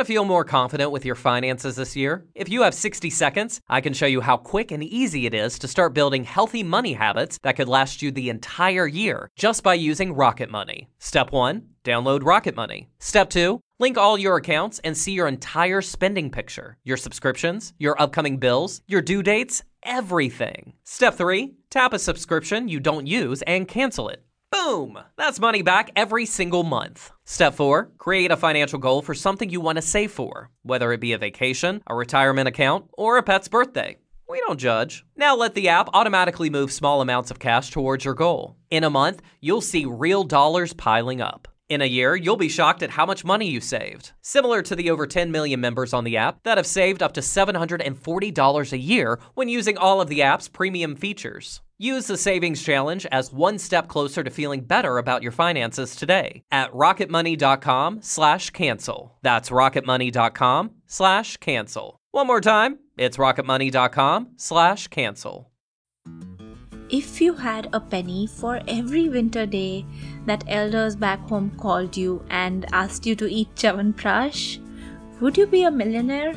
Want to feel more confident with your finances this year? If you have 60 seconds, I can show you how quick and easy it is to start building healthy money habits that could last you the entire year just by using Rocket Money. Step 1, download Rocket Money. Step 2, link all your accounts and see your entire spending picture, your subscriptions, your upcoming bills, your due dates, everything. Step 3, tap a subscription you don't use and cancel it. Boom! That's money back every single month. Step 4, create a financial goal for something you want to save for, whether it be a vacation, a retirement account, or a pet's birthday. We don't judge. Now let the app automatically move small amounts of cash towards your goal. In a month, you'll see real dollars piling up. In a year, you'll be shocked at how much money you saved. Similar to the over 10 million members on the app that have saved up to $740 a year when using all of the app's premium features. Use the Savings Challenge as one step closer to feeling better about your finances today at rocketmoney.com/cancel. That's rocketmoney.com/cancel. One more time, it's rocketmoney.com/cancel. If you had a penny for every winter day that elders back home called you and asked you to eat Chyawanprash, would you be a millionaire?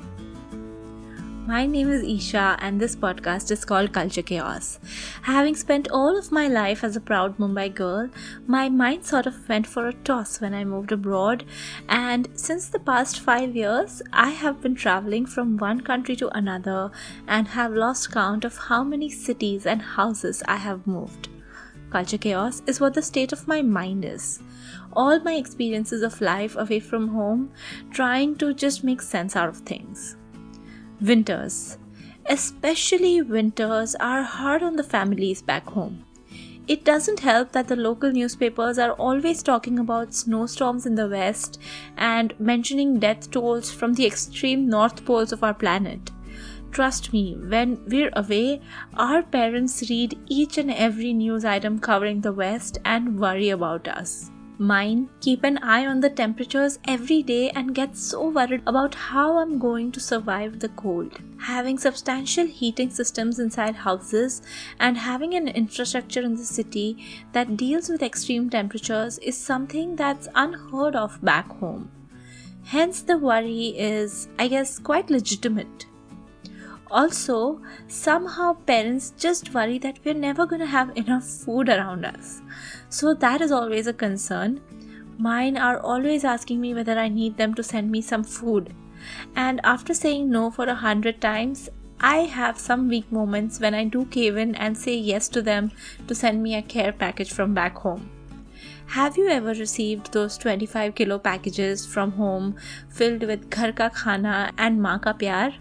My name is Isha and this podcast is called Culture Chaos. Having spent all of my life as a proud Mumbai girl, my mind sort of went for a toss when I moved abroad, and since the past 5 years, I have been traveling from one country to another and have lost count of how many cities and houses I have moved. Culture Chaos is what the state of my mind is. All my experiences of life away from home, trying to just make sense out of things. Winters, especially winters, are hard on the families back home. It doesn't help that the local newspapers are always talking about snowstorms in the west and mentioning death tolls from the extreme north poles of our planet. Trust me, when we're away, our parents read each and every news item covering the west and worry about us. Mine keep an eye on the temperatures every day and get so worried about how I'm going to survive the cold. Having substantial heating systems inside houses and having an infrastructure in the city that deals with extreme temperatures is something that's unheard of back home. Hence the worry is, I guess, quite legitimate. Also, somehow parents just worry that we're never going to have enough food around us. So that is always a concern. Mine are always asking me whether I need them to send me some food. And after saying no for 100 times, I have some weak moments when I do cave in and say yes to them to send me a care package from back home. Have you ever received those 25 kilo packages from home filled with ghar ka khana and maa ka pyar?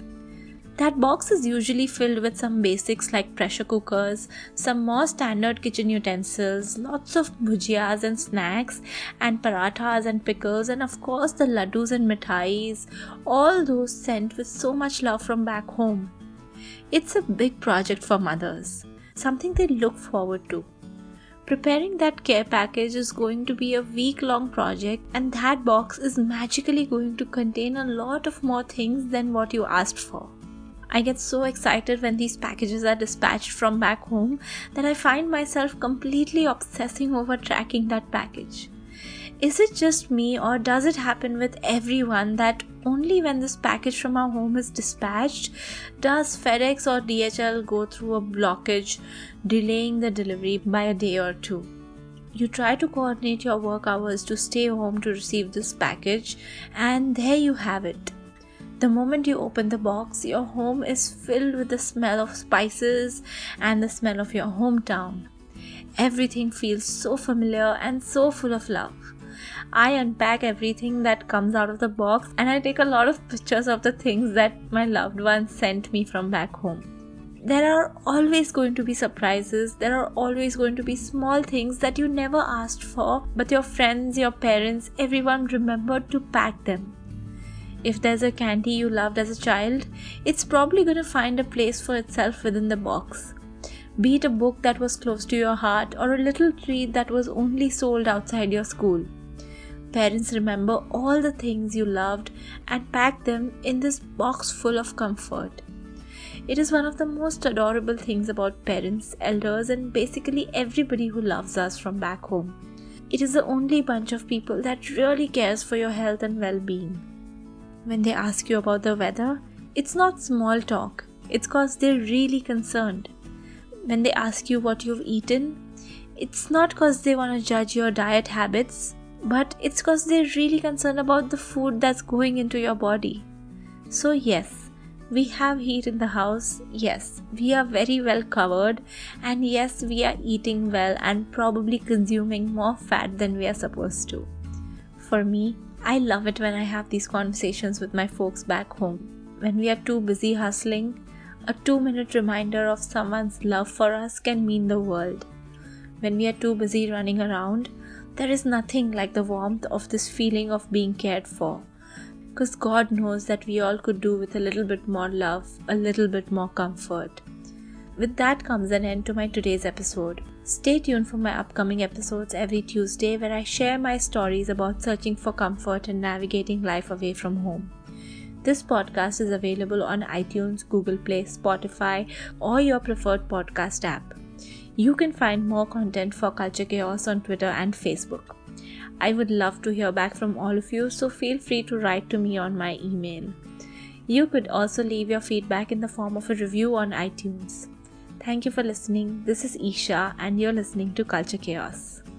That box is usually filled with some basics like pressure cookers, some more standard kitchen utensils, lots of bhujiyas and snacks, and parathas and pickles, and of course the laddus and mithais, all those sent with so much love from back home. It's a big project for mothers, something they look forward to. Preparing that care package is going to be a week-long project, and that box is magically going to contain a lot of more things than what you asked for. I get so excited when these packages are dispatched from back home that I find myself completely obsessing over tracking that package. Is it just me, or does it happen with everyone that only when this package from our home is dispatched does FedEx or DHL go through a blockage, delaying the delivery by a day or two? You try to coordinate your work hours to stay home to receive this package, and there you have it. The moment you open the box, your home is filled with the smell of spices and the smell of your hometown. Everything feels so familiar and so full of love. I unpack everything that comes out of the box, and I take a lot of pictures of the things that my loved ones sent me from back home. There are always going to be surprises. There are always going to be small things that you never asked for, but your friends, your parents, everyone remembered to pack them. If there's a candy you loved as a child, it's probably going to find a place for itself within the box. Be it a book that was close to your heart or a little treat that was only sold outside your school. Parents remember all the things you loved and pack them in this box full of comfort. It is one of the most adorable things about parents, elders, and basically everybody who loves us from back home. It is the only bunch of people that really cares for your health and well-being. When they ask you about the weather, it's not small talk. It's cause they're really concerned. When they ask you what you've eaten, it's not cause they want to judge your diet habits, but it's cause they're really concerned about the food that's going into your body. So yes, we have heat in the house. Yes, we are very well covered. And yes, we are eating well and probably consuming more fat than we are supposed to. For me, I love it when I have these conversations with my folks back home. When we are too busy hustling, a 2-minute reminder of someone's love for us can mean the world. When we are too busy running around, there is nothing like the warmth of this feeling of being cared for. Because God knows that we all could do with a little bit more love, a little bit more comfort. With that comes an end to my today's episode. Stay tuned for my upcoming episodes every Tuesday where I share my stories about searching for comfort and navigating life away from home. This podcast is available on iTunes, Google Play, Spotify, or your preferred podcast app. You can find more content for Culture Chaos on Twitter and Facebook. I would love to hear back from all of you, so feel free to write to me on my email. You could also leave your feedback in the form of a review on iTunes. Thank you for listening. This is Isha, and you're listening to Culture Chaos.